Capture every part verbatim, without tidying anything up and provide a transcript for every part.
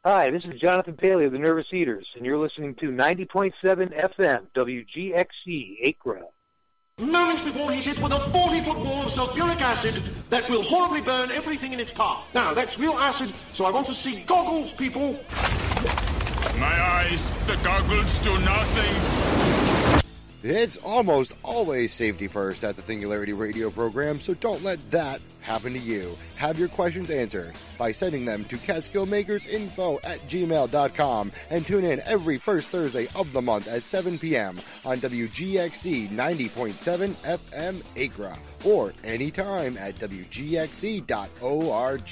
Hi, this is Jonathan Paley of the Nervous Eaters, and you're listening to ninety point seven F M, W G X C, Acra. Moments before he's hit with a forty-foot wall of sulfuric acid that will horribly burn everything in its path. Now, that's real acid, so I want to see goggles, people. My eyes, the goggles do nothing. It's almost always safety first at the Singularity Radio program, so don't let that happen to you. Have your questions answered by sending them to catskillmakersinfo at gmail dot com and tune in every first Thursday of the month at seven p.m. on W G X C ninety point seven F M Acra or anytime at W G X C dot org.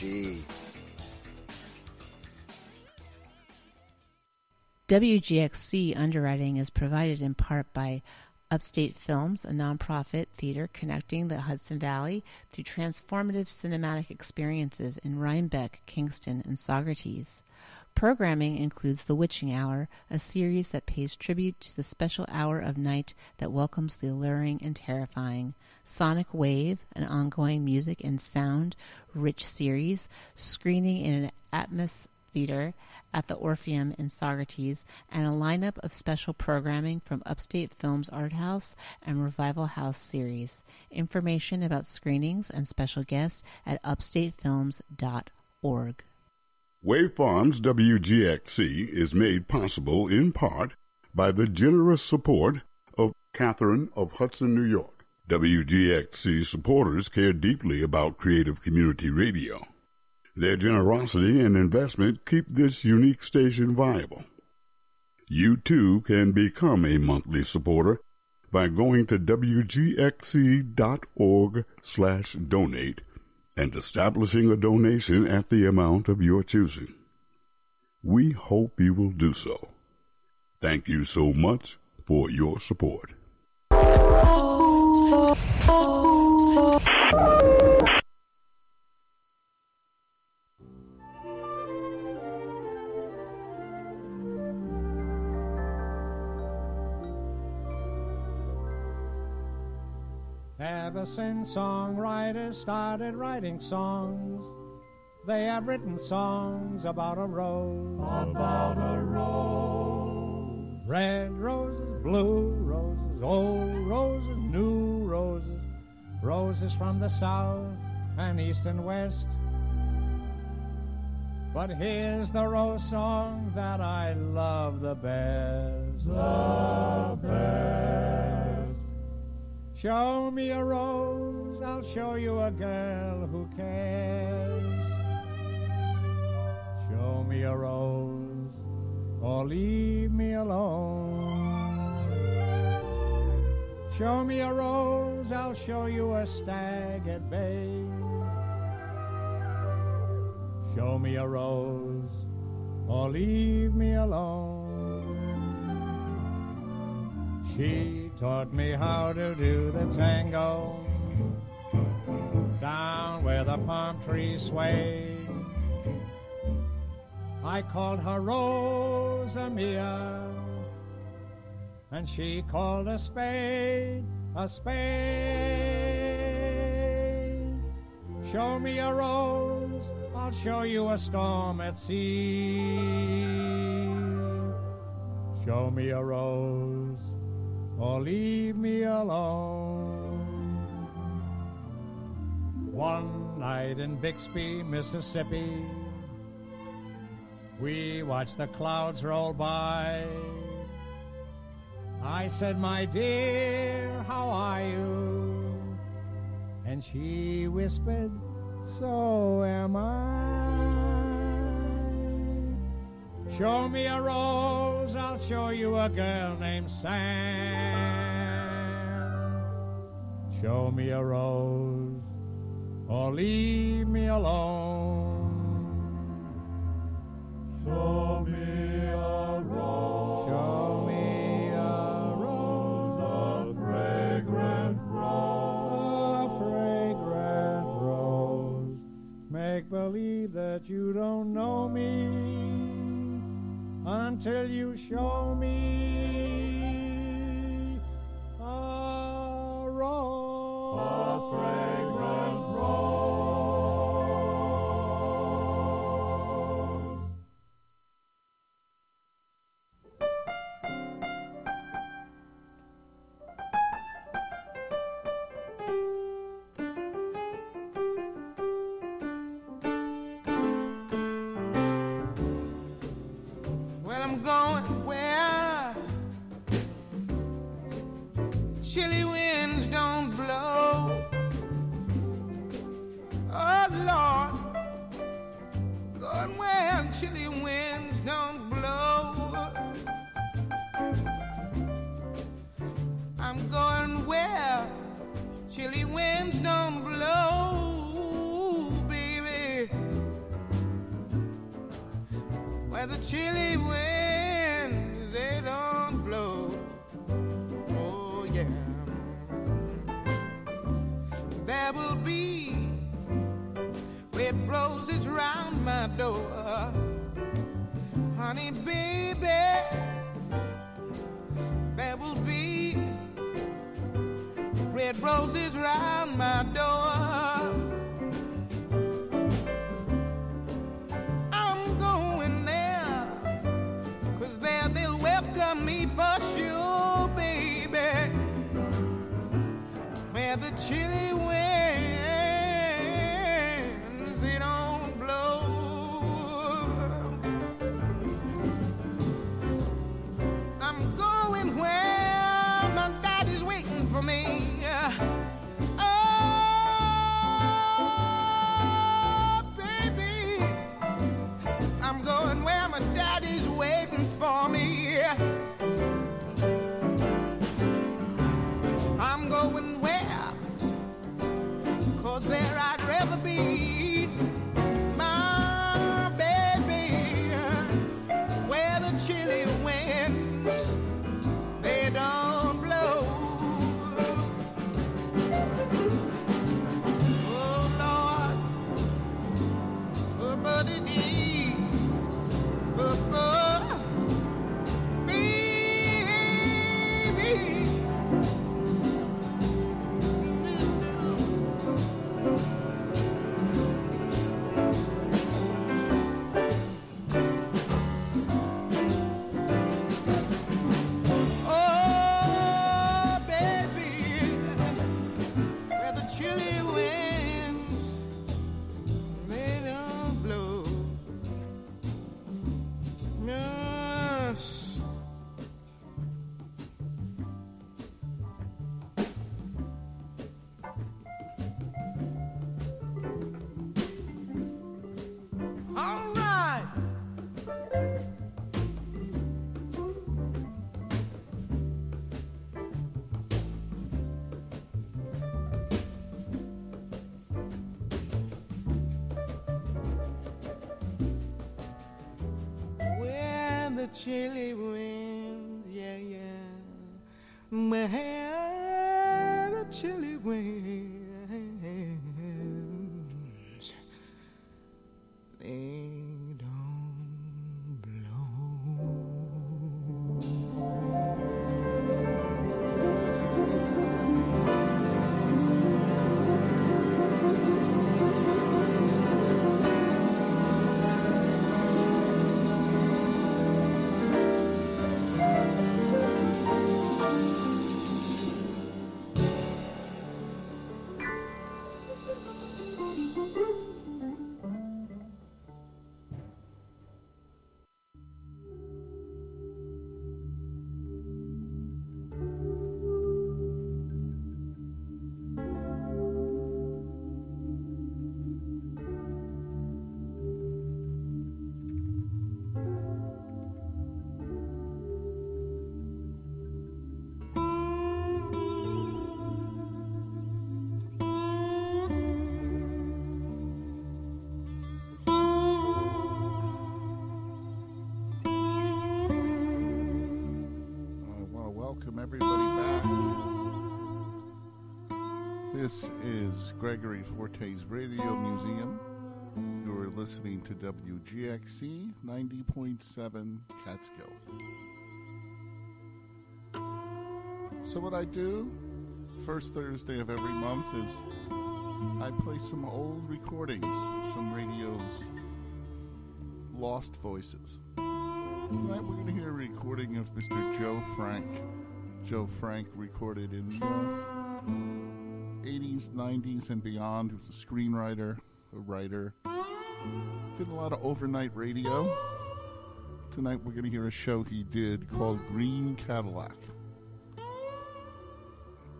W G X C underwriting is provided in part by Upstate Films, a nonprofit theater connecting the Hudson Valley through transformative cinematic experiences in Rhinebeck, Kingston, and Saugerties. Programming includes The Witching Hour, a series that pays tribute to the special hour of night that welcomes the alluring and terrifying. Sonic Wave, an ongoing music and sound-rich series, screening in an Atmos Theater at the Orpheum in Saugerties, and a lineup of special programming from Upstate Films Art House and Revival House series. Information about screenings and special guests at upstate films dot org. Wave Farms W G X C is made possible in part by the generous support of Catherine of Hudson, New York. W G X C supporters care deeply about creative community radio. Their generosity and investment keep this unique station viable. You, too, can become a monthly supporter by going to W G X C dot org slash donate and establishing a donation at the amount of your choosing. We hope you will do so. Thank you so much for your support. Ever since songwriters started writing songs, they have written songs about a rose. About a rose. Red roses, blue roses, old roses, new roses, roses from the south and east and west. But here's the rose song that I love the best. The best. Show me a rose, I'll show you a girl who cares. Show me a rose, or leave me alone. Show me a rose, I'll show you a stag at bay. Show me a rose, or leave me alone. She taught me how to do the tango down where the palm trees sway. I called her Rosa Mia, and she called a spade a spade. Show me a rose, I'll show you a storm at sea. Show me a rose, or leave me alone. One night in Bixby, Mississippi, we watched the clouds roll by. I said, my dear, how are you? And she whispered, so am I. Show me a rose, I'll show you a girl named Sam. Show me a rose, or leave me alone. Show me a rose. Show me a rose. A fragrant rose. A fragrant rose. Make believe that you don't know me until you show me a rose. A fragrant rose. chilly winds don't blow. Oh, Lord, going where chilly winds don't blow. I'm going where chilly winds don't blow, baby. Where the chilly winds, they don't blow. Oh, yeah. There will be red roses round my door, honey, baby. There will be red roses round my door. I'm going there, 'cause there they'll welcome me for sure, baby. Where the chilly winds, they don't blow. I'm going where my daddy's waiting for me. Oh, baby, I'm going where my daddy's waiting for me. I'm going where, 'cause there I'd rather be, my baby, where the chilly winds, they don't blow. Oh, Lord, oh, buddy dee, oh, oh, baby. Oh, baby, where the chilly winds, they don't blow. Yes. All right. Where the chilly winds, yeah, yeah. Where the chilly winds, they don't blow. This is Gregory Forte's Radio Museum. You're listening to W G X C ninety point seven Catskills. So what I do first Thursday of every month is I play some old recordings, some radio's lost voices. Tonight we're going to hear a recording of Mister Joe Frank. Joe Frank recorded in the eighties, nineties, and beyond. He was a screenwriter, a writer. Did a lot of overnight radio. Tonight we're going to hear a show he did called Green Cadillac.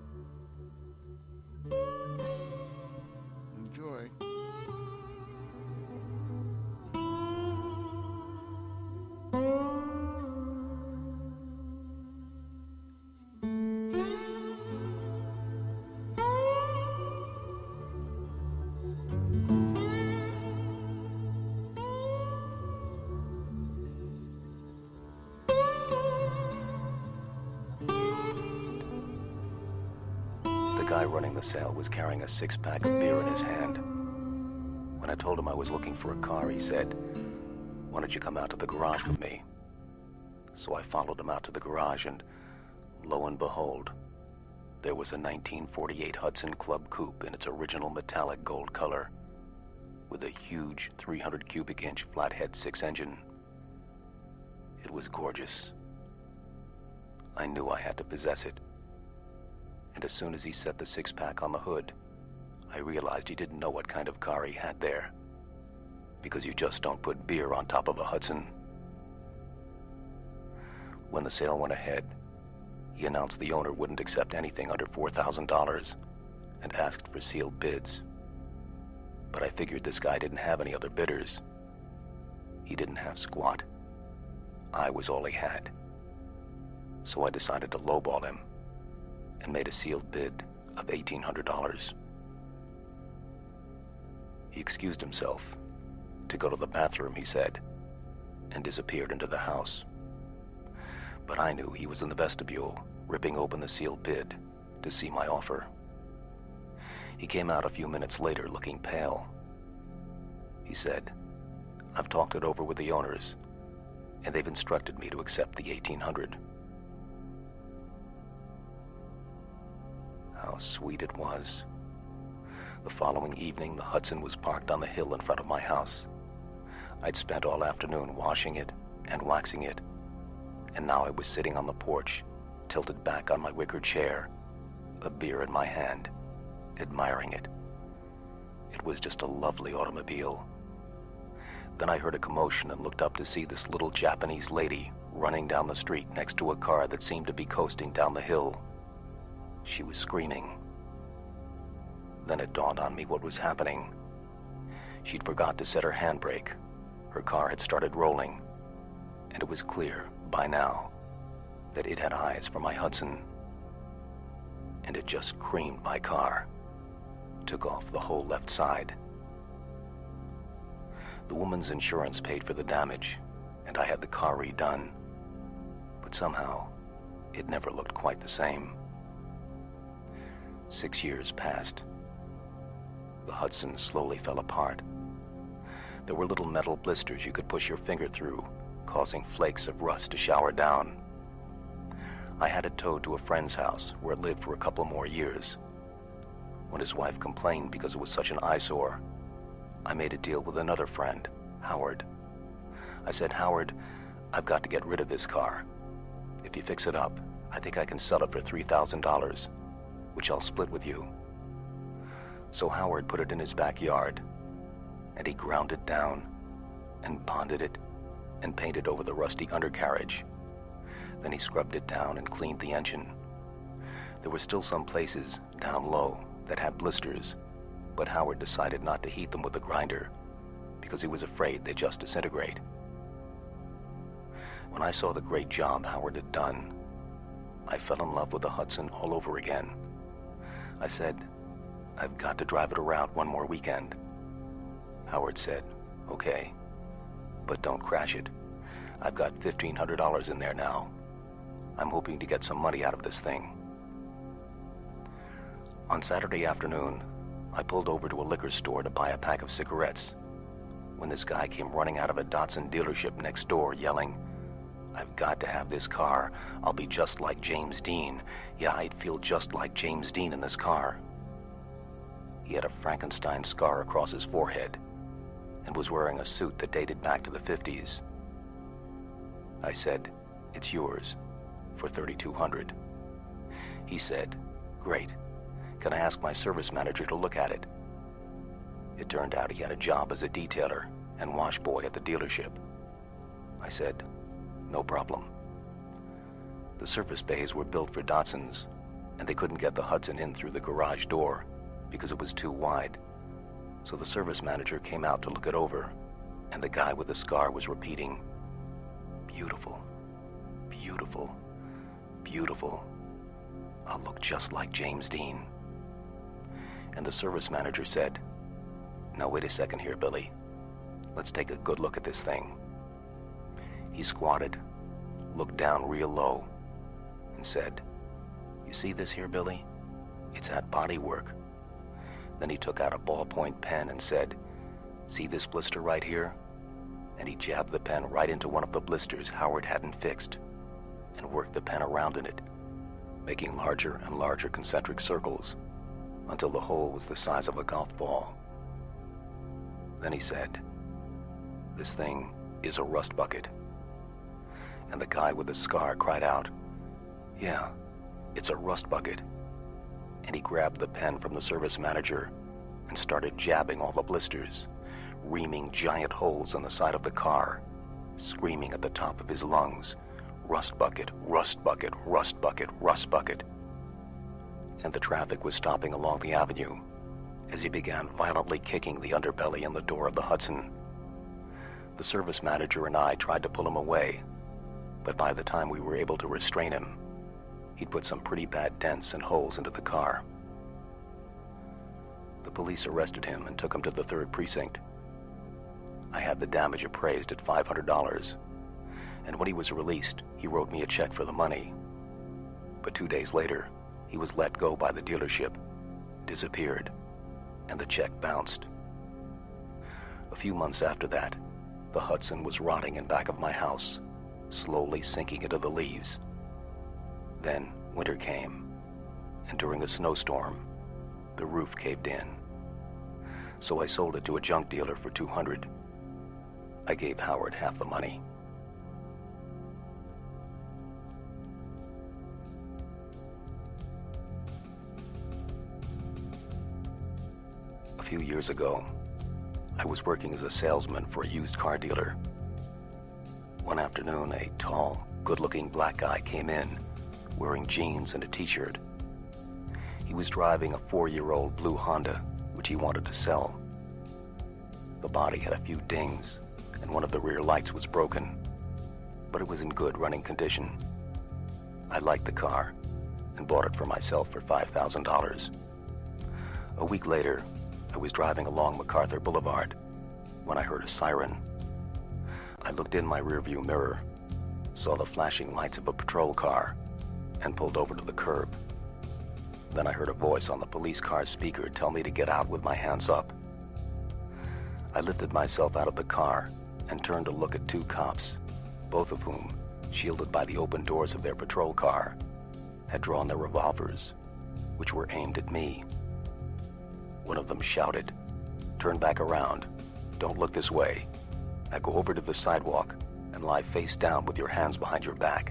guy running the sale was carrying a six-pack of beer in his hand. When I told him I was looking for a car, he said, "Why don't you come out to the garage with me?" So I followed him out to the garage, and lo and behold, there was a nineteen forty-eight Hudson Club Coupe in its original metallic gold color, with a huge three hundred cubic inch flathead six-engine. It was gorgeous. I knew I had to possess it. And as soon as he set the six-pack on the hood, I realized he didn't know what kind of car he had there, because you just don't put beer on top of a Hudson. When the sale went ahead, he announced the owner wouldn't accept anything under four thousand dollars and asked for sealed bids. But I figured this guy didn't have any other bidders. He didn't have squat. I was all he had. So I decided to lowball him and made a sealed bid of eighteen hundred dollars. He excused himself to go to the bathroom, he said, and disappeared into the house. But I knew he was in the vestibule, ripping open the sealed bid to see my offer. He came out a few minutes later looking pale. He said, "I've talked it over with the owners, and they've instructed me to accept the eighteen hundred dollars. How sweet it was. The following evening, the Hudson was parked on the hill in front of my house. I'd spent all afternoon washing it and waxing it, and now I was sitting on the porch, tilted back on my wicker chair, a beer in my hand, admiring it. It was just a lovely automobile. Then I heard a commotion and looked up to see this little Japanese lady running down the street next to a car that seemed to be coasting down the hill. She was screaming. Then it dawned on me what was happening. She'd forgot to set her handbrake. Her car had started rolling, and it was clear by now that it had eyes for my Hudson. And it just creamed my car, took off the whole left side. The woman's insurance paid for the damage, and I had the car redone. But somehow, it never looked quite the same. Six years passed. The Hudson slowly fell apart. There were little metal blisters you could push your finger through, causing flakes of rust to shower down. I had it towed to a friend's house, where it lived for a couple more years. When his wife complained because it was such an eyesore, I made a deal with another friend, Howard. I said, "Howard, I've got to get rid of this car. If you fix it up, I think I can sell it for three thousand dollars, which I'll split with you." So Howard put it in his backyard, and he ground it down, and bonded it, and painted over the rusty undercarriage. Then he scrubbed it down and cleaned the engine. There were still some places, down low, that had blisters, but Howard decided not to heat them with the grinder, because he was afraid they'd just disintegrate. When I saw the great job Howard had done, I fell in love with the Hudson all over again. I said, "I've got to drive it around one more weekend." Howard said, "Okay, but don't crash it. I've got fifteen hundred dollars in there now. I'm hoping to get some money out of this thing." On Saturday afternoon, I pulled over to a liquor store to buy a pack of cigarettes, when this guy came running out of a Datsun dealership next door yelling, "I've got to have this car. I'll be just like James Dean. Yeah, I'd feel just like James Dean in this car." He had a Frankenstein scar across his forehead and was wearing a suit that dated back to the fifties. I said, "It's yours, for thirty-two hundred dollars. He said, "Great. Can I ask my service manager to look at it?" It turned out he had a job as a detailer and wash boy at the dealership. I said, "No problem." The service bays were built for Datsuns, and they couldn't get the Hudson in through the garage door because it was too wide. So the service manager came out to look it over, and the guy with the scar was repeating, "Beautiful, beautiful, beautiful. I'll look just like James Dean." And the service manager said, "Now wait a second here, Billy. Let's take a good look at this thing." He squatted, looked down real low, and said, "You see this here, Billy? It's had body work. Then he took out a ballpoint pen and said, "See this blister right here?" And he jabbed the pen right into one of the blisters Howard hadn't fixed and worked the pen around in it, making larger and larger concentric circles until the hole was the size of a golf ball. Then he said, "This thing is a rust bucket." And the guy with the scar cried out, "Yeah, it's a rust bucket." And he grabbed the pen from the service manager and started jabbing all the blisters, reaming giant holes in the side of the car, screaming at the top of his lungs, "Rust bucket, rust bucket, rust bucket, rust bucket." And the traffic was stopping along the avenue as he began violently kicking the underbelly in the door of the Hudson. The service manager and I tried to pull him away, but by the time we were able to restrain him, he'd put some pretty bad dents and holes into the car. The police arrested him and took him to the third precinct. I had the damage appraised at five hundred dollars, and when he was released, he wrote me a check for the money. But two days later, he was let go by the dealership, disappeared, and the check bounced. A few months after that, the Hudson was rotting in back of my house, slowly sinking into the leaves. Then winter came, and during a snowstorm, the roof caved in. So I sold it to a junk dealer for two hundred dollars. I gave Howard half the money. A few years ago, I was working as a salesman for a used car dealer. One afternoon, a tall, good-looking black guy came in, wearing jeans and a t-shirt. He was driving a four-year-old blue Honda, which he wanted to sell. The body had a few dings, and one of the rear lights was broken, but it was in good running condition. I liked the car and bought it for myself for five thousand dollars. A week later, I was driving along MacArthur Boulevard when I heard a siren. I looked in my rearview mirror, saw the flashing lights of a patrol car, and pulled over to the curb. Then I heard a voice on the police car's speaker tell me to get out with my hands up. I lifted myself out of the car and turned to look at two cops, both of whom, shielded by the open doors of their patrol car, had drawn their revolvers, which were aimed at me. One of them shouted, "Turn back around. Don't look this way. Now go over to the sidewalk and lie face down with your hands behind your back."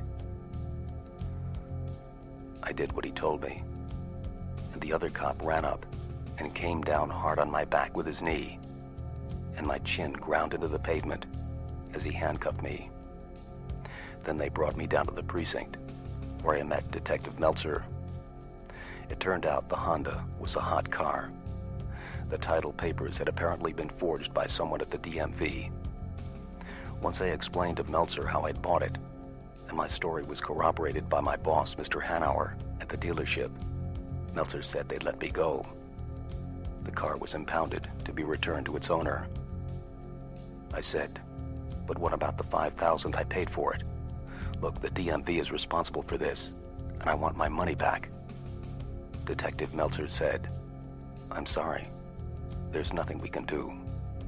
I did what he told me, and the other cop ran up and came down hard on my back with his knee, and my chin ground into the pavement as he handcuffed me. Then they brought me down to the precinct, where I met Detective Meltzer. It turned out the Honda was a hot car. The title papers had apparently been forged by someone at the D M V. Once I explained to Meltzer how I'd bought it, and my story was corroborated by my boss, Mister Hanauer, at the dealership, Meltzer said they'd let me go. The car was impounded to be returned to its owner. I said, "But what about the five thousand dollars I paid for it? Look, the D M V is responsible for this, and I want my money back." Detective Meltzer said, "I'm sorry. There's nothing we can do."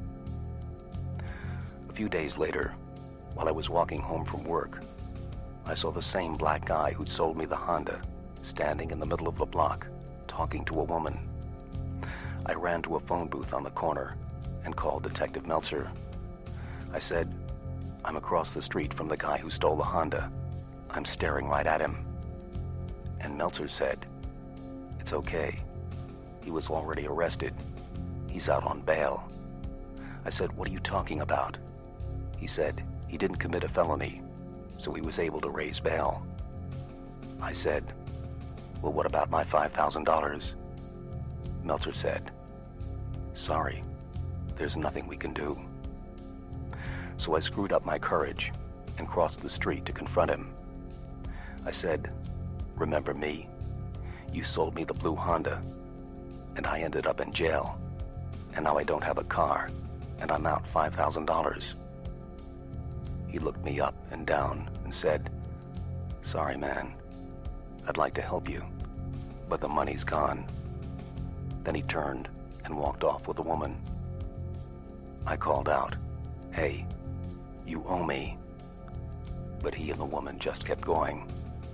A few days later, while I was walking home from work, I saw the same black guy who'd sold me the Honda standing in the middle of the block, talking to a woman. I ran to a phone booth on the corner and called Detective Meltzer. I said, "I'm across the street from the guy who stole the Honda. I'm staring right at him." And Meltzer said, "It's okay. He was already arrested. He's out on bail." I said, "What are you talking about?" He said, "He didn't commit a felony, so he was able to raise bail." I said, "Well, what about my five thousand dollars? Meltzer said, "Sorry, there's nothing we can do." So I screwed up my courage and crossed the street to confront him. I said, "Remember me? You sold me the blue Honda, and I ended up in jail, and now I don't have a car, and I'm out five thousand dollars. He looked me up and down and said, "Sorry, man. I'd like to help you, but the money's gone. Then he turned and walked off with a woman. I called out, "Hey, you owe me." But he and the woman just kept going.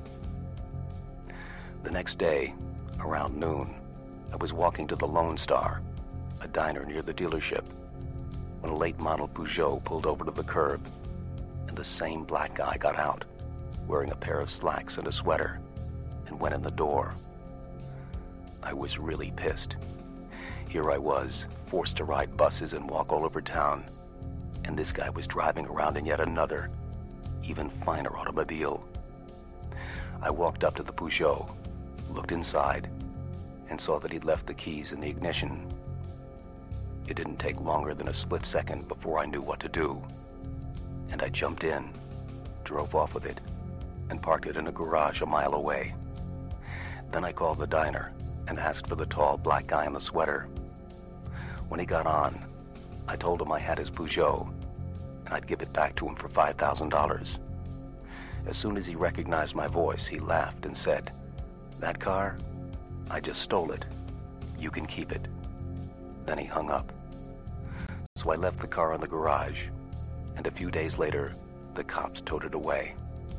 The next day, around noon, I was walking to the Lone Star, a diner near the dealership, when a late-model Peugeot pulled over to the curb, and the same black guy got out, wearing a pair of slacks and a sweater, and went in the door. I was really pissed. Here I was, forced to ride buses and walk all over town, and this guy was driving around in yet another, even finer automobile. I walked up to the Peugeot, looked inside, and saw that he'd left the keys in the ignition. It didn't take longer than a split second before I knew what to do, and I jumped in, drove off with it, and parked it in a garage a mile away. Then I called the diner and asked for the tall black guy in the sweater. When he got on, I told him I had his Peugeot, and I'd give it back to him for five thousand dollars. As soon as he recognized my voice, he laughed and said, "That car? I just stole it. You can keep it." Then he hung up. So I left the car in the garage, and a few days later, the cops towed it away.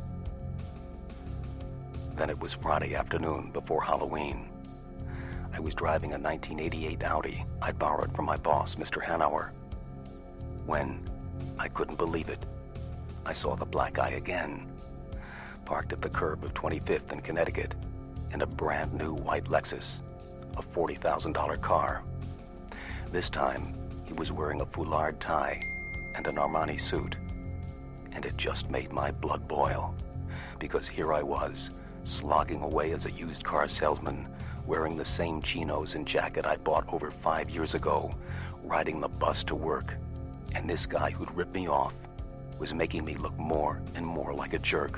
Then it was Friday afternoon before Halloween. I was driving a nineteen eighty-eight Audi I'd borrowed from my boss, Mister Hanauer, when, I couldn't believe it, I saw the black guy again, parked at the curb of twenty-fifth and Connecticut in a brand new white Lexus, a forty thousand dollars car. This time, he was wearing a foulard tie and an Armani suit, and it just made my blood boil, because here I was, slogging away as a used car salesman, wearing the same chinos and jacket I bought over five years ago, riding the bus to work, and this guy who'd ripped me off was making me look more and more like a jerk.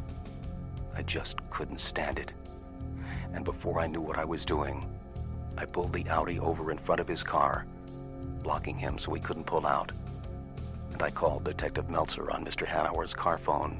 I just couldn't stand it, and before I knew what I was doing, I pulled the Audi over in front of his car, blocking him so he couldn't pull out, and I called Detective Meltzer on Mister Hanauer's car phone.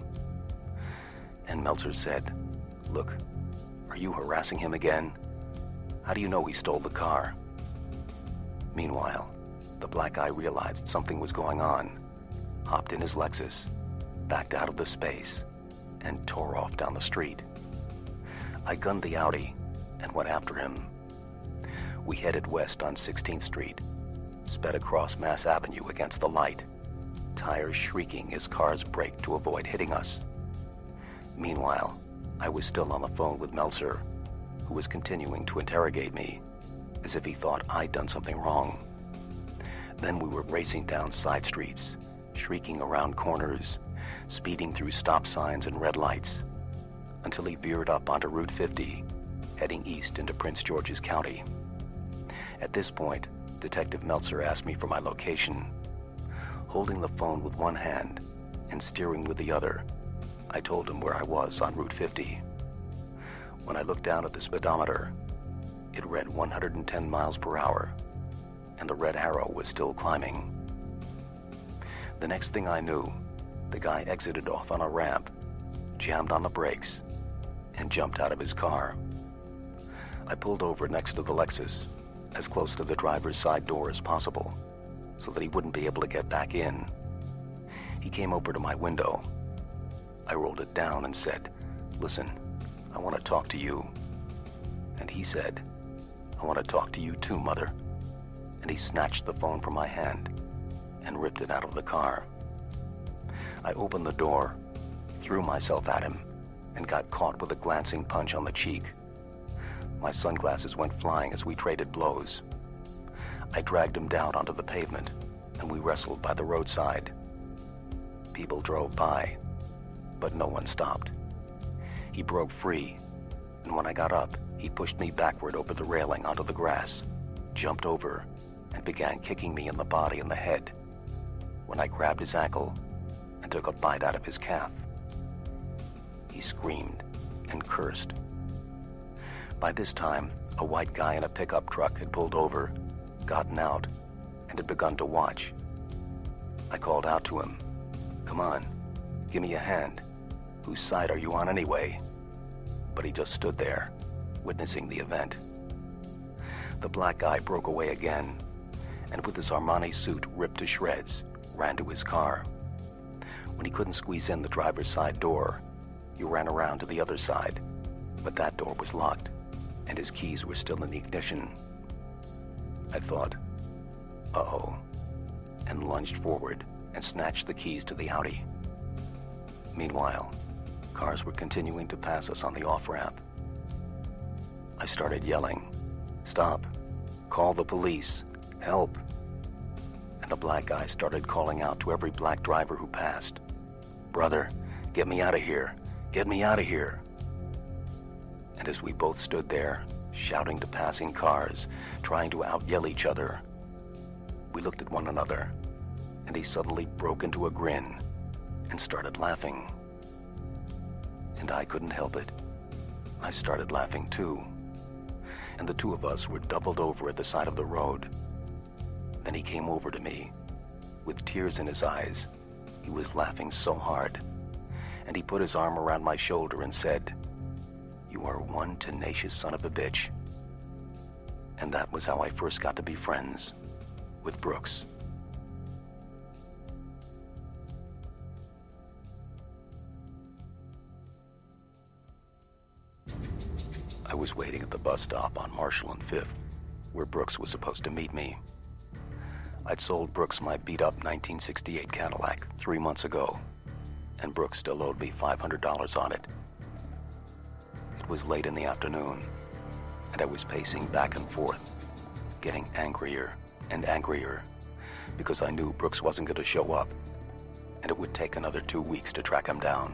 And Meltzer said, "Look, are you harassing him again? How do you know he stole the car?" Meanwhile, the black guy realized something was going on, hopped in his Lexus, backed out of the space, and tore off down the street. I gunned the Audi and went after him. We headed west on sixteenth Street, sped across Mass Avenue against the light, tires shrieking as cars braked to avoid hitting us. Meanwhile, I was still on the phone with Meltzer, who was continuing to interrogate me, as if he thought I'd done something wrong. Then we were racing down side streets, shrieking around corners, speeding through stop signs and red lights, until he veered up onto Route fifty, heading east into Prince George's County. At this point, Detective Meltzer asked me for my location. Holding the phone with one hand and steering with the other, I told him where I was on Route fifty. When I looked down at the speedometer, it read one hundred ten miles per hour, and the red arrow was still climbing. The next thing I knew, the guy exited off on a ramp, jammed on the brakes, and jumped out of his car. I pulled over next to the Lexus, as close to the driver's side door as possible, so that he wouldn't be able to get back in. He came over to my window. I rolled it down and said, "Listen, I want to talk to you." And he said, "I want to talk to you too, Mother." And he snatched the phone from my hand and ripped it out of the car. I opened the door, threw myself at him, and got caught with a glancing punch on the cheek. My sunglasses went flying as we traded blows. I dragged him down onto the pavement, and we wrestled by the roadside. People drove by, but no one stopped. He broke free, and when I got up, he pushed me backward over the railing onto the grass, jumped over, and began kicking me in the body and the head, when I grabbed his ankle and took a bite out of his calf. He screamed and cursed. By this time, a white guy in a pickup truck had pulled over, gotten out, and had begun to watch. I called out to him, "Come on, give me a hand. Whose side are you on anyway?" But he just stood there, witnessing the event. The black guy broke away again, and with his Armani suit ripped to shreds, ran to his car. When he couldn't squeeze in the driver's side door, he ran around to the other side, but that door was locked, and his keys were still in the ignition. I thought, uh-oh, and lunged forward and snatched the keys to the Audi. Meanwhile, cars were continuing to pass us on the off-ramp. I started yelling, "Stop! Call the police! Help!" And the black guy started calling out to every black driver who passed, "Brother, get me out of here! Get me out of here!" And as we both stood there, shouting to passing cars, trying to out-yell each other, we looked at one another, and he suddenly broke into a grin and started laughing. And I couldn't help it. I started laughing too. And the two of us were doubled over at the side of the road. Then he came over to me. With tears in his eyes, he was laughing so hard. And he put his arm around my shoulder and said, "You are one tenacious son of a bitch." And that was how I first got to be friends with Brooks. I was waiting at the bus stop on Marshall and Fifth, where Brooks was supposed to meet me. I'd sold Brooks my beat-up nineteen sixty-eight Cadillac three months ago, and Brooks still owed me five hundred dollars on it. It was late in the afternoon, and I was pacing back and forth, getting angrier and angrier, because I knew Brooks wasn't going to show up, and it would take another two weeks to track him down.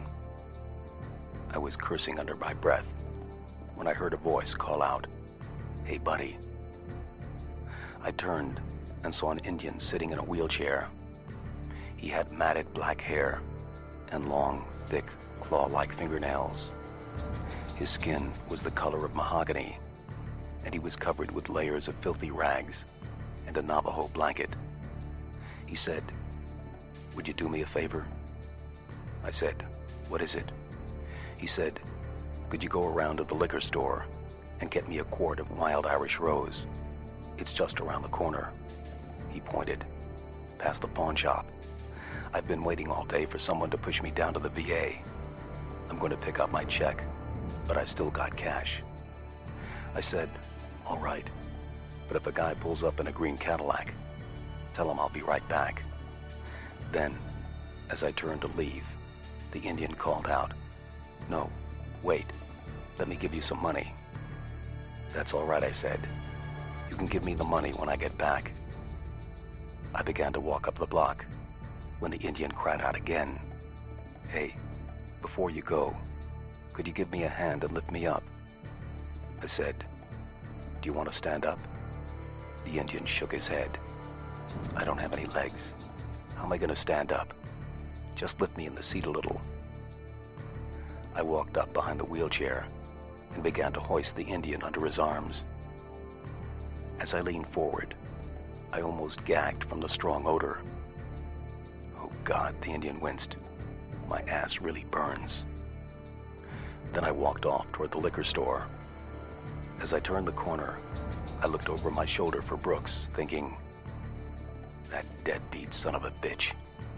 I was cursing under my breath when I heard a voice call out, "Hey, buddy." I turned and saw an Indian sitting in a wheelchair. He had matted black hair and long, thick, claw-like fingernails. His skin was the color of mahogany, and he was covered with layers of filthy rags and a Navajo blanket. He said, "Would you do me a favor?" I said, "What is it?" He said, "Could you go around to the liquor store and get me a quart of wild Irish rose? It's just around the corner." He pointed, "Past the pawn shop. I've been waiting all day for someone to push me down to the V A. I'm going to pick up my check, but I've still got cash." I said, "All right, but if a guy pulls up in a green Cadillac, tell him I'll be right back." Then, as I turned to leave, the Indian called out, "No, wait, let me give you some money." "That's all right," I said. "You can give me the money when I get back." I began to walk up the block when the Indian cried out again, "Hey, before you go, could you give me a hand and lift me up?" I said, "Do you want to stand up?" The Indian shook his head. "I don't have any legs. How am I going to stand up? Just lift me in the seat a little." I walked up behind the wheelchair and began to hoist the Indian under his arms. As I leaned forward, I almost gagged from the strong odor. "Oh God," the Indian winced. "My ass really burns." Then I walked off toward the liquor store. As I turned the corner, I looked over my shoulder for Brooks, thinking, "That deadbeat son of a bitch."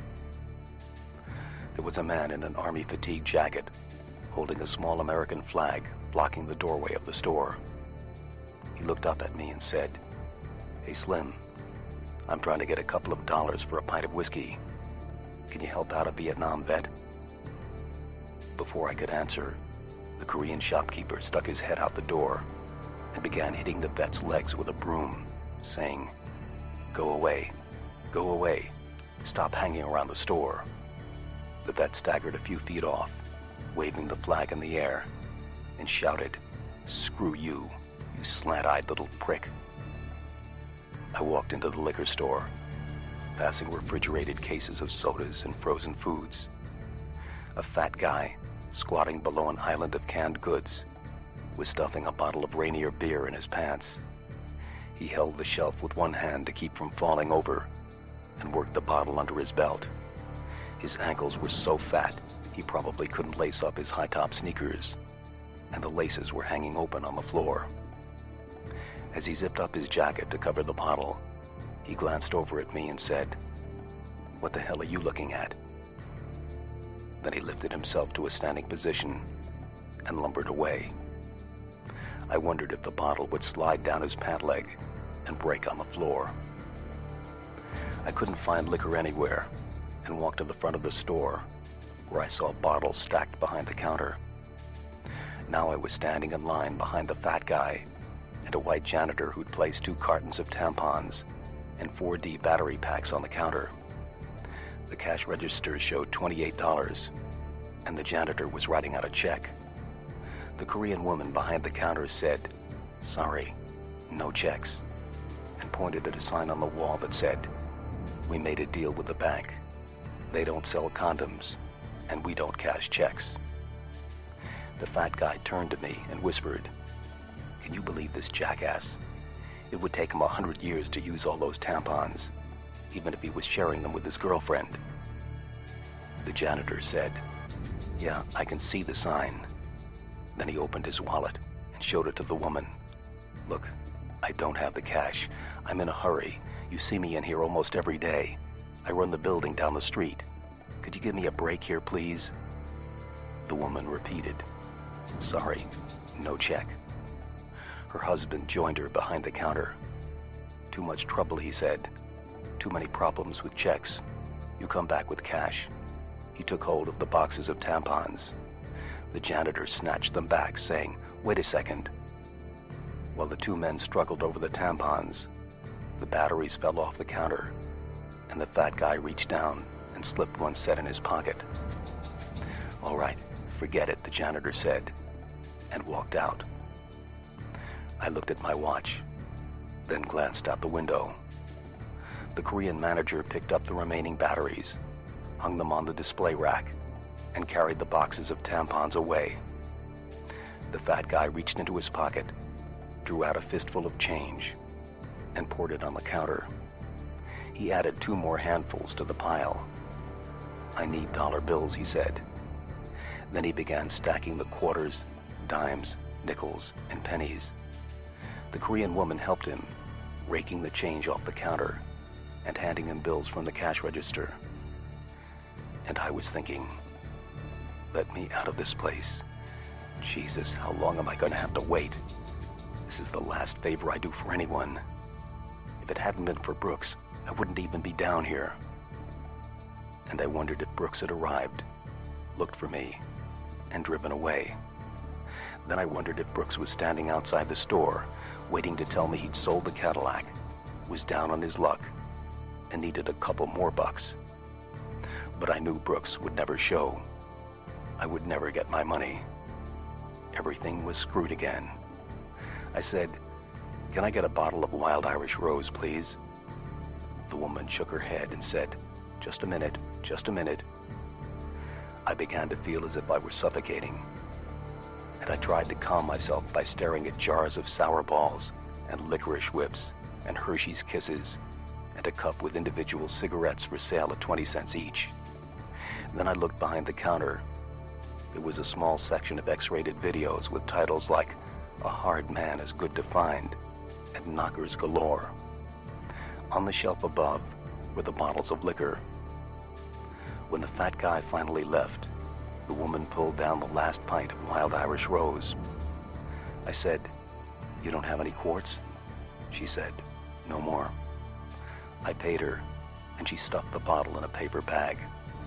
There was a man in an army fatigue jacket, holding a small American flag blocking the doorway of the store. He looked up at me and said, "Hey, Slim, I'm trying to get a couple of dollars for a pint of whiskey. Can you help out a Vietnam vet?" Before I could answer, the Korean shopkeeper stuck his head out the door and began hitting the vet's legs with a broom, saying, "Go away, go away, stop hanging around the store." The vet staggered a few feet off, waving the flag in the air, and shouted, "Screw you, you slant-eyed little prick." I walked into the liquor store, passing refrigerated cases of sodas and frozen foods. A fat guy, squatting below an island of canned goods, was stuffing a bottle of Rainier beer in his pants. He held the shelf with one hand to keep from falling over and worked the bottle under his belt. His ankles were so fat, he probably couldn't lace up his high-top sneakers. and the laces were hanging open on the floor. As he zipped up his jacket to cover the bottle, he glanced over at me and said, "What the hell are you looking at?" Then he lifted himself to a standing position and lumbered away. I wondered if the bottle would slide down his pant leg and break on the floor. I couldn't find liquor anywhere and walked to the front of the store, where I saw bottles stacked behind the counter. Now I was standing in line behind the fat guy and a white janitor who'd placed two cartons of tampons and four D battery packs on the counter. The cash register showed twenty-eight dollars, and the janitor was writing out a check. The Korean woman behind the counter said, "Sorry, no checks," and pointed at a sign on the wall that said, "We made a deal with the bank. They don't sell condoms, and we don't cash checks." The fat guy turned to me and whispered, "Can you believe this jackass? It would take him a hundred years to use all those tampons, even if he was sharing them with his girlfriend." The janitor said, "Yeah, I can see the sign." Then he opened his wallet and showed it to the woman. "Look, I don't have the cash. I'm in a hurry. You see me in here almost every day. I run the building down the street. Could you give me a break here, please?" The woman repeated, "Sorry, no check." Her husband joined her behind the counter. "Too much trouble," he said. "Too many problems with checks. You come back with cash." He took hold of the boxes of tampons. The janitor snatched them back, saying, "Wait a second." While the two men struggled over the tampons, the batteries fell off the counter, and the fat guy reached down and slipped one set in his pocket. "All right, forget it," the janitor said, and walked out. I looked at my watch, then glanced out the window. The Korean manager picked up the remaining batteries, hung them on the display rack, and carried the boxes of tampons away. The fat guy reached into his pocket, drew out a fistful of change, and poured it on the counter. He added two more handfuls to the pile. "I need dollar bills," he said. Then he began stacking the quarters, dimes, nickels, and pennies. The Korean woman helped him, raking the change off the counter and handing him bills from the cash register. And I was thinking, let me out of this place. Jesus, how long am I going to have to wait? This is the last favor I do for anyone. If it hadn't been for Brooks, I wouldn't even be down here. And I wondered if Brooks had arrived, looked for me, and driven away. Then I wondered if Brooks was standing outside the store, waiting to tell me he'd sold the Cadillac, was down on his luck, and needed a couple more bucks. But I knew Brooks would never show. I would never get my money. Everything was screwed again. I said, "Can I get a bottle of Wild Irish Rose, please?" The woman shook her head and said, "Just a minute, just a minute." I began to feel as if I were suffocating, and I tried to calm myself by staring at jars of sour balls and licorice whips and Hershey's Kisses and a cup with individual cigarettes for sale at twenty cents each. Then I looked behind the counter. There was a small section of X-rated videos with titles like "A Hard Man is Good to Find" and "Knockers Galore." On the shelf above were the bottles of liquor. When the fat guy finally left, the woman pulled down the last pint of Wild Irish Rose. I said, "You don't have any quarts?" She said, "No more." I paid her, and she stuffed the bottle in a paper bag.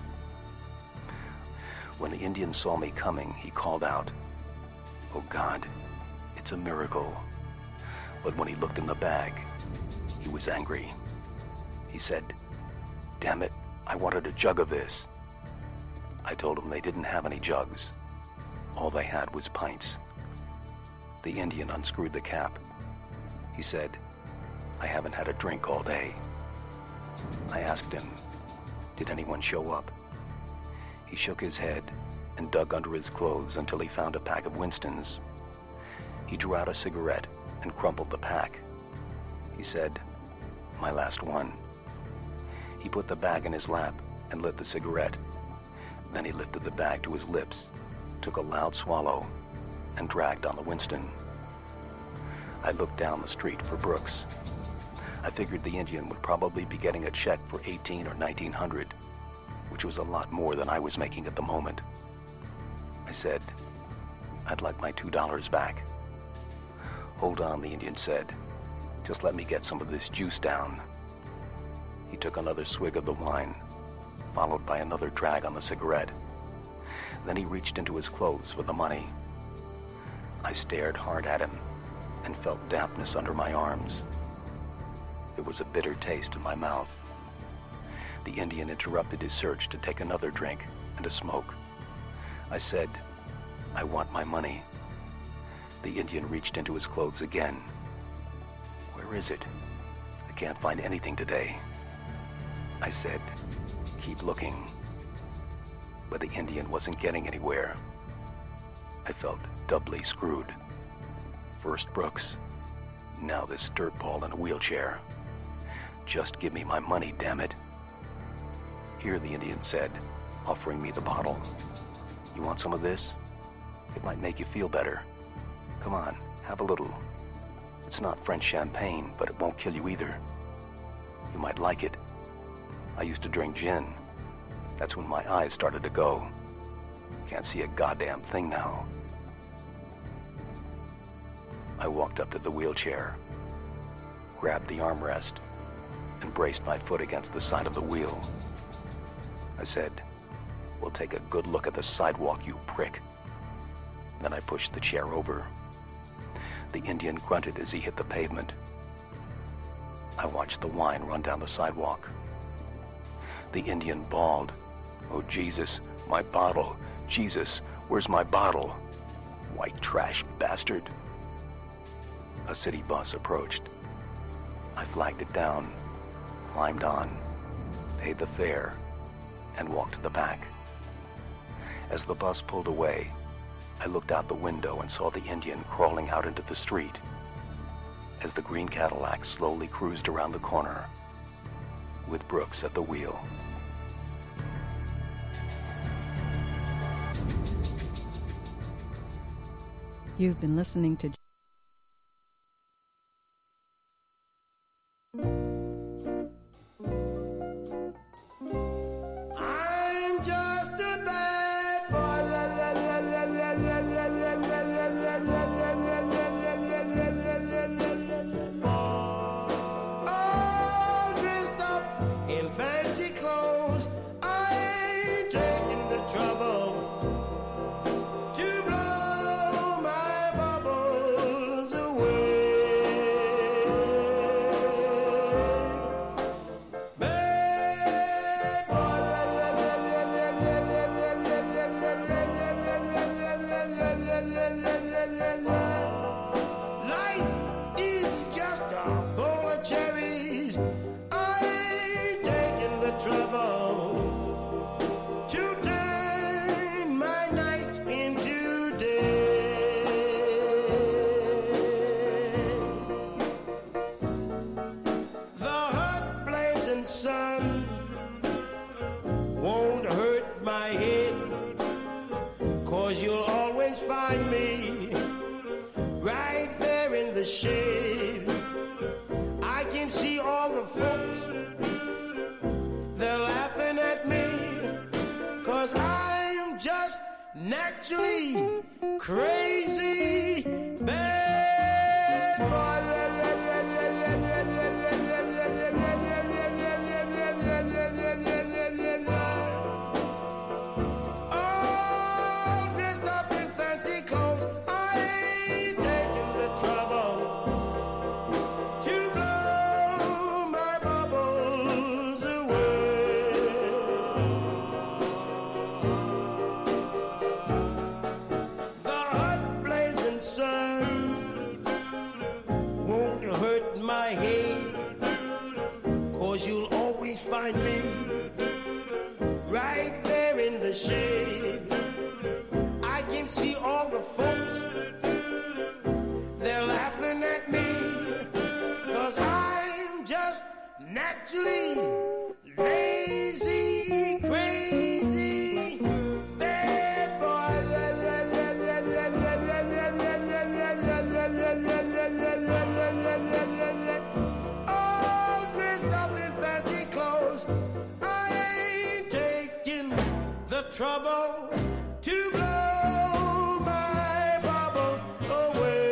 When the Indian saw me coming, he called out, "Oh God, it's a miracle." But when he looked in the bag, he was angry. He said, "Damn it, I wanted a jug of this." I told him they didn't have any jugs. All they had was pints. The Indian unscrewed the cap. He said, "I haven't had a drink all day." I asked him, "Did anyone show up?" He shook his head and dug under his clothes until he found a pack of Winstons. He drew out a cigarette and crumpled the pack. He said, "My last one." He put the bag in his lap and lit the cigarette. Then he lifted the bag to his lips, took a loud swallow, and dragged on the Winston. I looked down the street for Brooks. I figured the Indian would probably be getting a check for eighteen or nineteen hundred, which was a lot more than I was making at the moment. I said, "I'd like my two dollars back." "Hold on," the Indian said. "Just let me get some of this juice down." He took another swig of the wine, followed by another drag on the cigarette. Then he reached into his clothes for the money. I stared hard at him and felt dampness under my arms. There was a bitter taste in my mouth. The Indian interrupted his search to take another drink and a smoke. I said, "I want my money." The Indian reached into his clothes again. "Where is it? I can't find anything today." I said, "Keep looking." But the Indian wasn't getting anywhere. I felt doubly screwed. First Brooks, now this dirtball in a wheelchair. Just give me my money, damn it. "Here," the Indian said, offering me the bottle. "You want some of this? It might make you feel better. Come on, have a little. It's not French champagne, but it won't kill you either. You might like it. I used to drink gin. That's when my eyes started to go. Can't see a goddamn thing now." I walked up to the wheelchair, grabbed the armrest, and braced my foot against the side of the wheel. I said, "We'll take a good look at the sidewalk, you prick." Then I pushed the chair over. The Indian grunted as he hit the pavement. I watched the wine run down the sidewalk. The Indian bawled, "Oh, Jesus, my bottle. Jesus, where's my bottle? White trash bastard." A city bus approached. I flagged it down, climbed on, paid the fare, and walked to the back. As the bus pulled away, I looked out the window and saw the Indian crawling out into the street. As the green Cadillac slowly cruised around the corner, with Brooks at the wheel. You've been listening to I'm just a bad boy. La, la, la, la, la, la, la, la, la, la, la, la, la, la, la, la, la, all dressed up in fancy clothes. I ain't taking the trouble to blow my bubbles away. Bad boy, la, la, la, la, la, la, la, la, la, la, la, la, la. Life is just a bowl of cherries. I ain't taking the trouble to turn my nights into day. The hot blazing sun won't hurt my head, 'cause you'll always find me right there in the shade. I can see all the folks, they're laughing at me, 'cause I'm just naturally crazy. Bad boy. La, la, la, la, la, la, la, la, la, la, la, la, la, la, la, la, la, la. All dressed up in fancy clothes. I ain't taking the trouble to blow my bubbles away. The hot blazing sun won't hurt my head, 'cause you'll always find me right there in the shade. I can see all the folks, they're laughing at me, 'cause I'm just naturally lazy, crazy, bad boy. La, la, la, la, la, la, la, la, trouble to blow my bubbles away.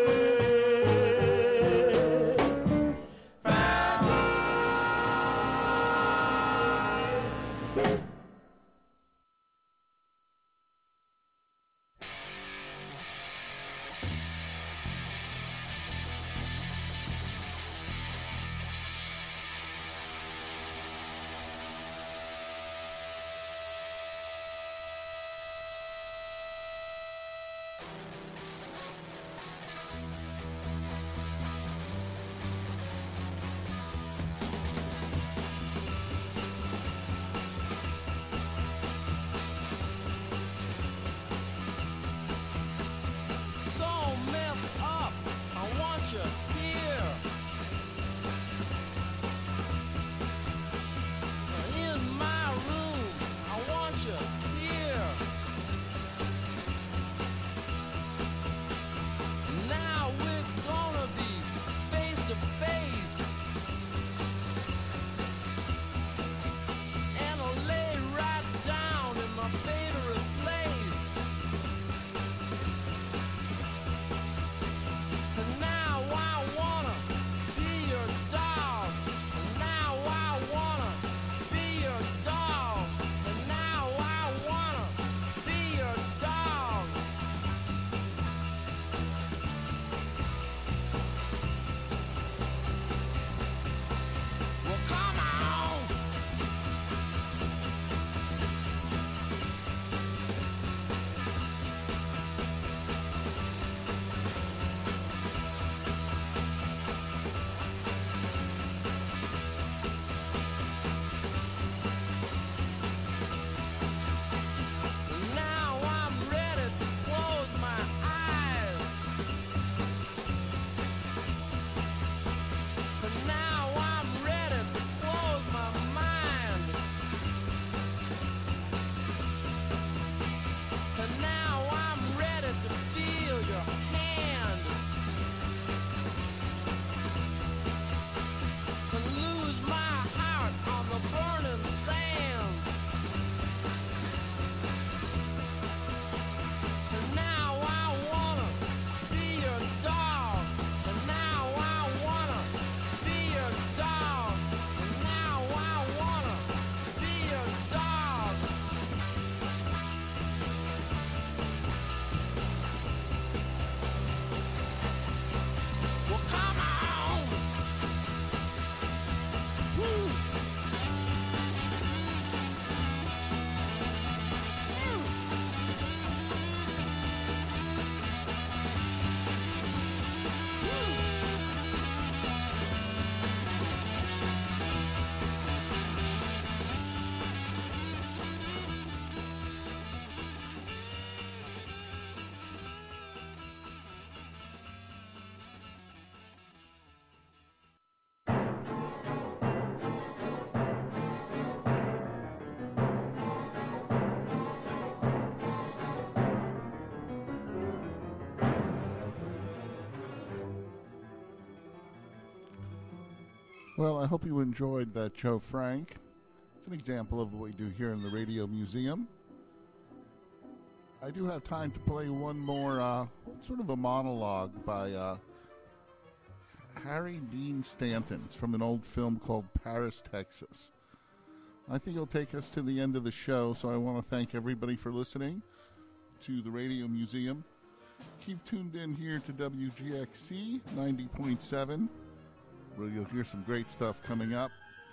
Well, I hope you enjoyed that, Joe Frank. It's an example of what we do here in the Radio Museum. I do have time to play one more, uh, sort of a monologue by uh, Harry Dean Stanton. It's from an old film called Paris, Texas. I think it'll take us to the end of the show, so I want to thank everybody for listening to the Radio Museum. Keep tuned in here to W G X C ninety point seven, where you'll hear some great stuff coming up.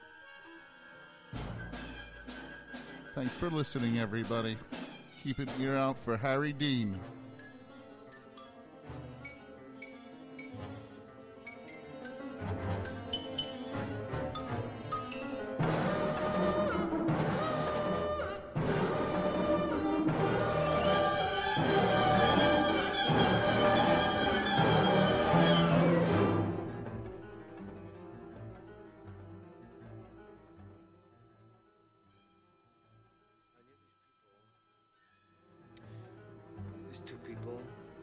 Thanks for listening, everybody. Keep an ear out for Harry Dean. Two people.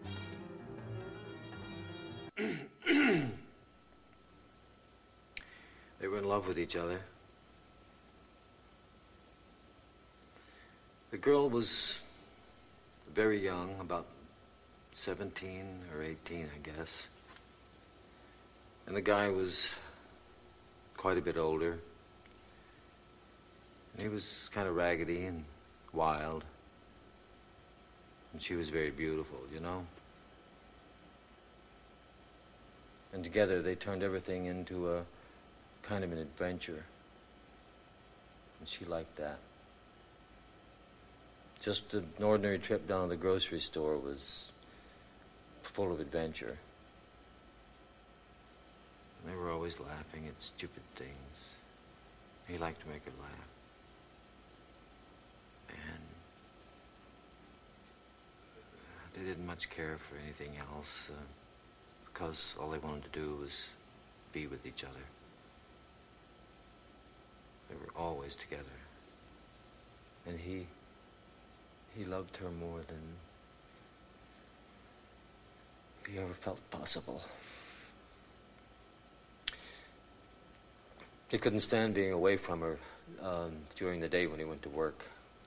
They were in love with each other. The girl was very young, about seventeen or eighteen, I guess. And the guy was quite a bit older. And he was kind of raggedy and wild. And she was very beautiful, you know? And together they turned everything into a kind of an adventure. And she liked that. Just an ordinary trip down to the grocery store was full of adventure. And they were always laughing at stupid things. He liked to make her laugh. And they didn't much care for anything else, uh, because all they wanted to do was be with each other. They were always together. And he, he loved her more than he ever felt possible. He couldn't stand being away from her um, during the day when he went to work.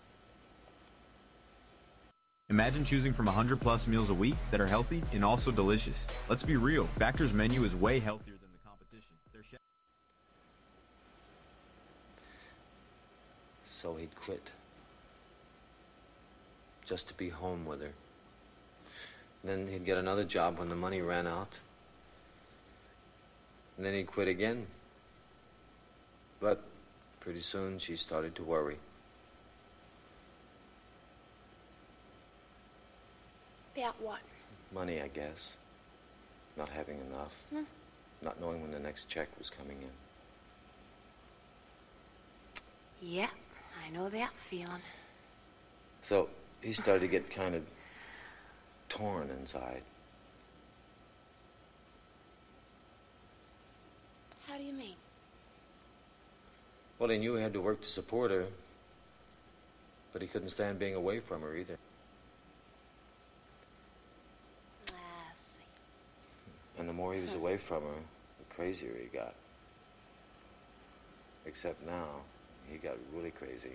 Imagine choosing from one hundred plus meals a week that are healthy and also delicious. Let's be real, Factor's menu is way healthier than the competition. Their chef- So he'd quit, just to be home with her. And then he'd get another job when the money ran out. And then he'd quit again. But pretty soon she started to worry. About what? Money, I guess. Not having enough. Hmm. Not knowing when the next check was coming in. Yeah, I know that feeling. So he started to get kind of torn inside. How do you mean? Well, he knew he had to work to support her, but he couldn't stand being away from her either. Ah, I see. And the more he was away from her, the crazier he got. Except now, he got really crazy.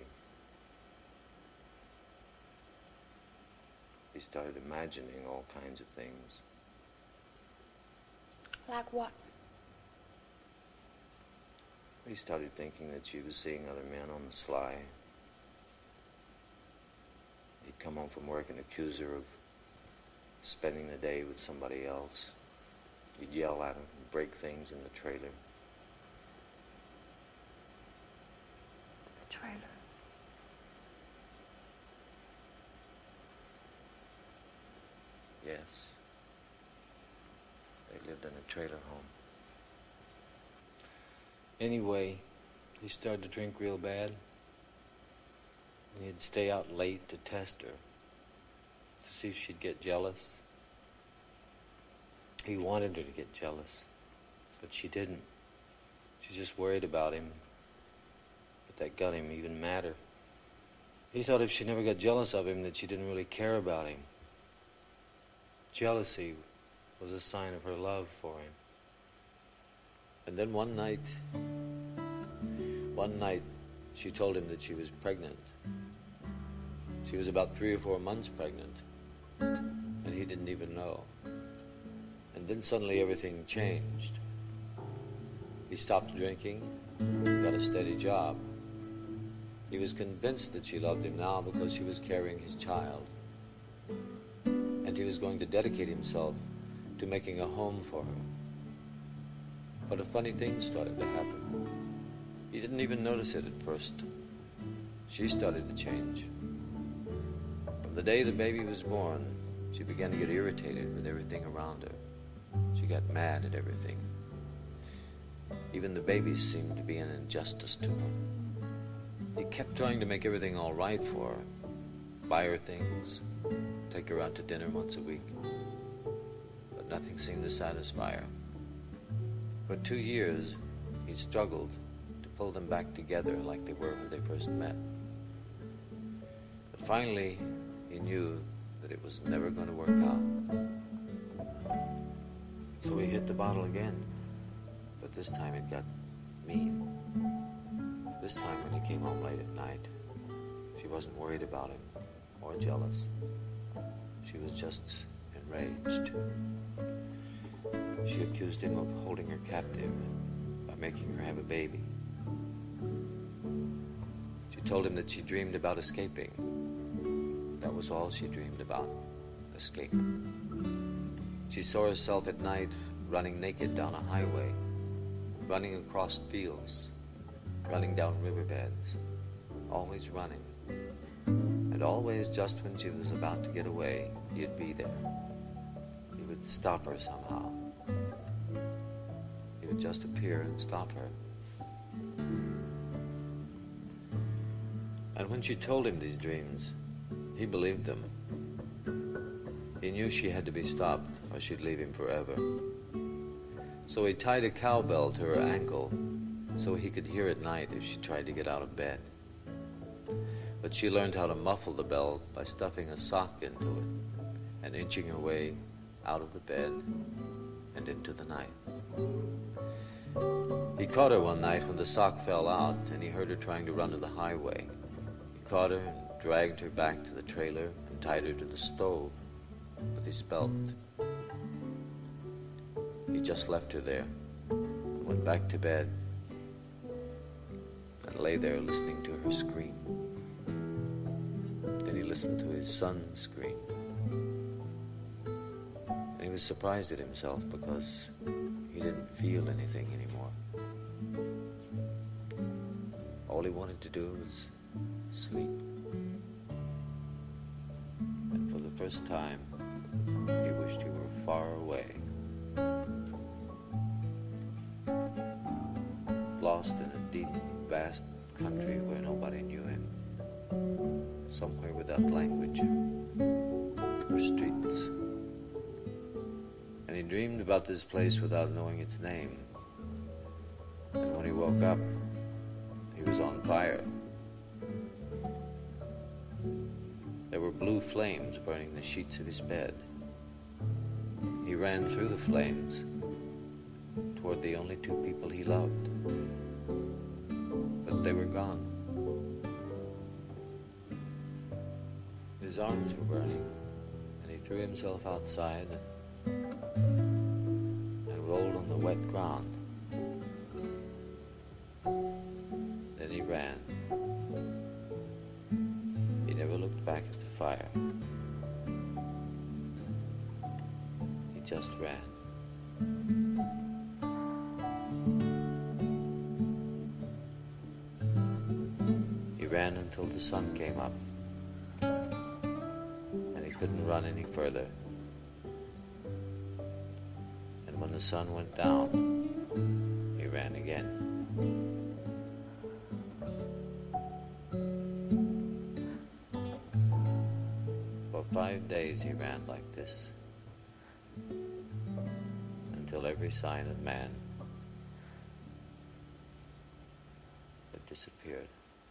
He started imagining all kinds of things. Like what? He started thinking that she was seeing other men on the sly. He'd come home from work and accuse her of spending the day with somebody else. He'd yell at her and break things in the trailer. The trailer. Yes. They lived in a trailer home. Anyway, he started to drink real bad. And he'd stay out late to test her, to see if she'd get jealous. He wanted her to get jealous, but she didn't. She just worried about him. But that got him even madder. He thought if she never got jealous of him, that she didn't really care about him. Jealousy was a sign of her love for him. And then one night, one night, she told him that she was pregnant. She was about three or four months pregnant, and he didn't even know. And then suddenly everything changed. He stopped drinking, got a steady job. He was convinced that she loved him now because she was carrying his child. And he was going to dedicate himself to making a home for her. But a funny thing started to happen. He didn't even notice it at first. She started to change. From the day the baby was born, she began to get irritated with everything around her. She got mad at everything. Even the baby seemed to be an injustice to her. He kept trying to make everything all right for her. Buy her things, take her out to dinner once a week. But nothing seemed to satisfy her. For two years, he struggled to pull them back together like they were when they first met. But finally, he knew that it was never going to work out. So he hit the bottle again. But this time it got mean. This time when he came home late at night, She wasn't worried about him or jealous. She was just enraged. She accused him of holding her captive by making her have a baby. She told him that she dreamed about escaping. That was all she dreamed about, escape. She saw herself at night running naked down a highway, running across fields, running down riverbeds, always running. And always just when she was about to get away, he'd be there. He would stop her somehow. He would just appear and stop her. And when she told him these dreams, he believed them. He knew she had to be stopped or she'd leave him forever. So he tied a cowbell to her ankle so he could hear at night if she tried to get out of bed. But she learned how to muffle the bell by stuffing a sock into it and inching her way out of the bed and into the night. He caught her one night when the sock fell out and he heard her trying to run to the highway. He caught her and dragged her back to the trailer and tied her to the stove with his belt. He just left her there and went back to bed and lay there listening to her scream. Then he listened to his son scream. And he was surprised at himself because he didn't feel anything anymore. All he wanted to do was sleep. And for the first time, he wished he were far away. Lost in a deep, vast country where nobody knew him. Somewhere without language or streets. And he dreamed about this place without knowing its name. And when he woke up, he was on fire. There were blue flames burning the sheets of his bed. He ran through the flames toward the only two people he loved. But they were gone. His arms were burning, and he threw himself outside and rolled on the wet ground. Then he ran. He never looked back at the fire. He just ran. He ran until the sun came up. Couldn't run any further. And when the sun went down, he ran again. For five days he ran like this, until every sign of man had disappeared.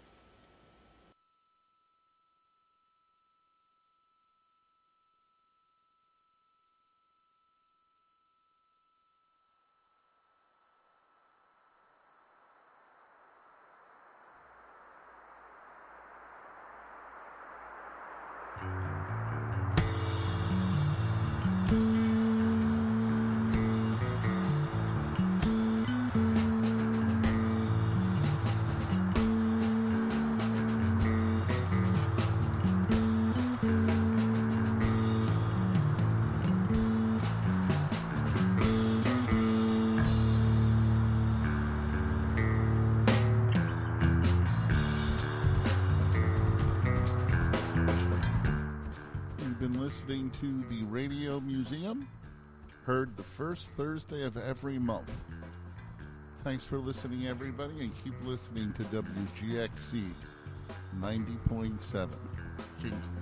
Listening to the Radio Museum, heard the first Thursday of every month. Thanks for listening, everybody, and keep listening to W G X C ninety point seven, Kingston.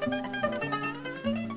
Bye.